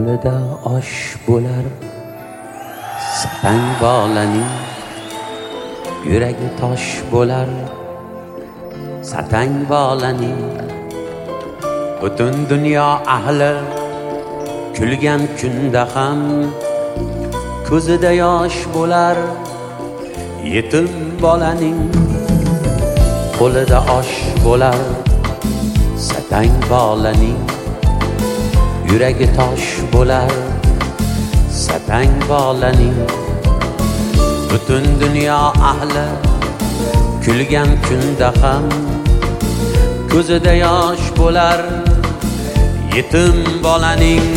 qo'lida osh bo'lar satang bolaning, yuragi tosh bo'lar satang bolaning. Butun dunyo ahli kulgan kunda ham ko'zida yosh bo'lar yetim bolaning. Qo'lida osh bo'lar satang bolaning, yuragi tosh bo'lar satang bolaning. Butun dunyo ahli kulgan kunda ham ko'zida yosh bo'lar yetim bolaning.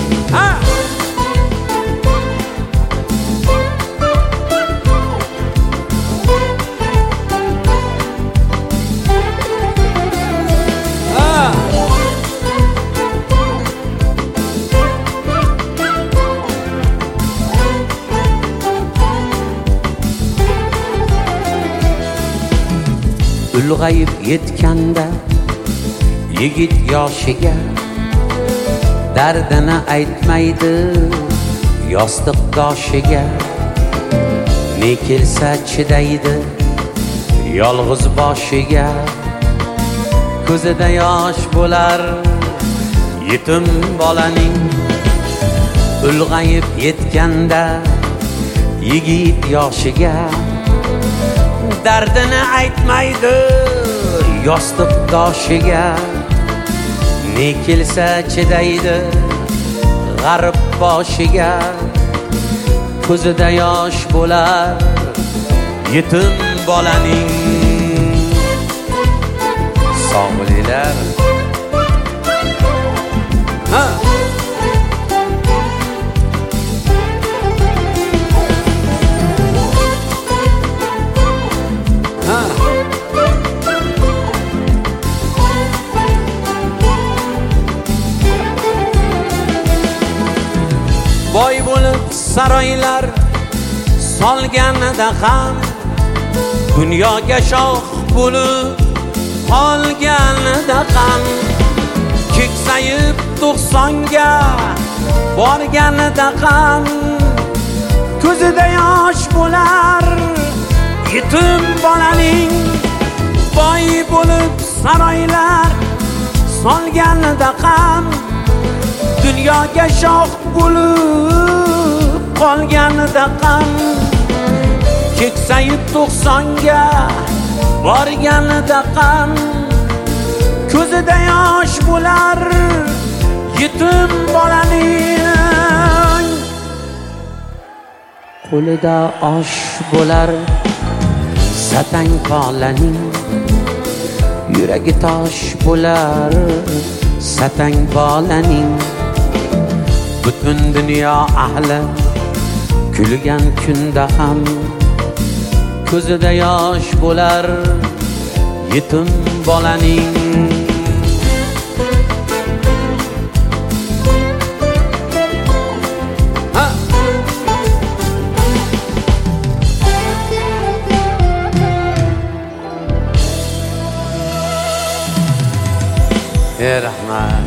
Ulg'ayib yetganda yigit yoshiga dardini aytmaydi yostiqdoshiga. Ne kelsa chidaydi yolg'iz boshiga. Ko'zida yosh bo'lar yetim bolaning. Ulg'ayib yetganda yigit yoshiga dardini aytmaydi yostiqdoshiga. Ne kelsa chidaydi g'arib boshiga. Ko'zida yosh bo'lar yetim bolaning. Sog' bo'linglar. Boy bo'lib saroylar solganida ham, dunyoga shoh bo'lib qolganida ham, keksayib 90ga borganida ham ko'zida yosh bo'lar yetim bolaning. Boy bo'lib saroylar solganida ham, dunyoga shoh bo'lib qolganida ham, keksayib 90ga borganida ham ko'zida yosh bo'lar yetim bolaning. Qo'lida osh bo'lar satang bolaning, yuragi tosh bo'lar satang bolaning. Butun dunyo ahli kulgan kunda ham ko'zida yosh bo'lar yetim bolaning. Rahmat.